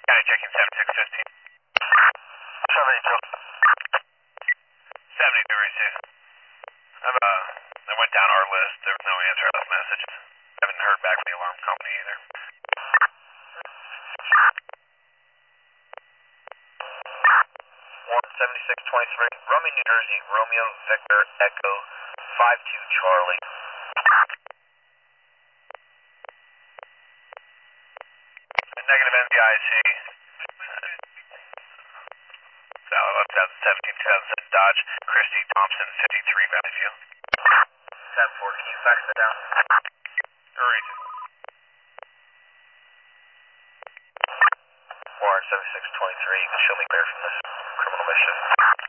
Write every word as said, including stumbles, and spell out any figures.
County checking seventy-six fifteen. seventy-two. seventy-two received. I've, uh, I went down our list. There was no answer on those messages. Haven't heard back from the alarm company either. one seventy-six twenty-three, Romeo, New Jersey, Romeo, Victor, Echo, five two Charlie. Negative N B I C. So, twenty seventeen two thousand seven Dodge, Christy Thompson, fifty-three Valley View. ten four, can you fax that down? Alright. Warren seventy-six twenty-three, you can show me bear from this criminal mission.